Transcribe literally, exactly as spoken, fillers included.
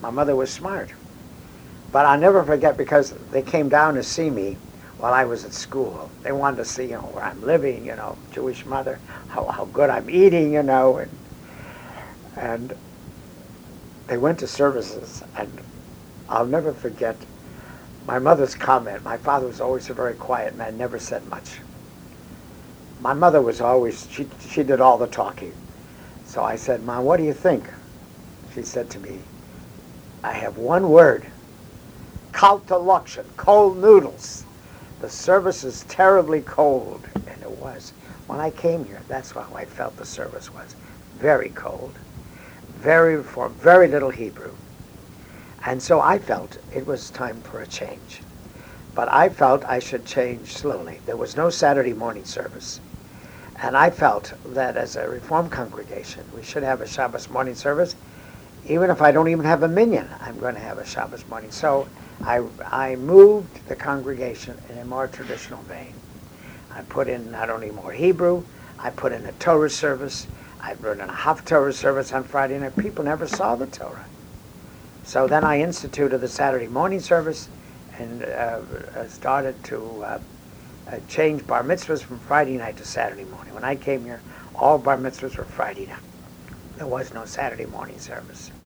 My mother was smart. But I'll never forget because they came down to see me while I was at school. They wanted to see, you know, where I'm living, you know, Jewish mother, how, how good I'm eating, you know, and and they went to services, and I'll never forget my mother's comment. My father was always a very quiet man, never said much. My mother was always, she, she did all the talking. So I said, Mom, what do you think? She said to me, I have one word, kaltalokshin, cold noodles. The service is terribly cold, and it was. When I came here, that's how I felt the service was. Very cold, very for very little Hebrew. And so I felt it was time for a change. But I felt I should change slowly. There was no Saturday morning service. And I felt that as a Reform congregation, we should have a Shabbos morning service. Even if I don't even have a minyan, I'm going to have a Shabbos morning. So I, I moved the congregation in a more traditional vein. I put in not only more Hebrew, I put in a Torah service. I put in a Haftorah service on Friday night. People never saw the Torah. So then I instituted the Saturday morning service and uh, started to uh, uh, change bar mitzvahs from Friday night to Saturday morning. When I came here, all bar mitzvahs were Friday night. There was no Saturday morning service.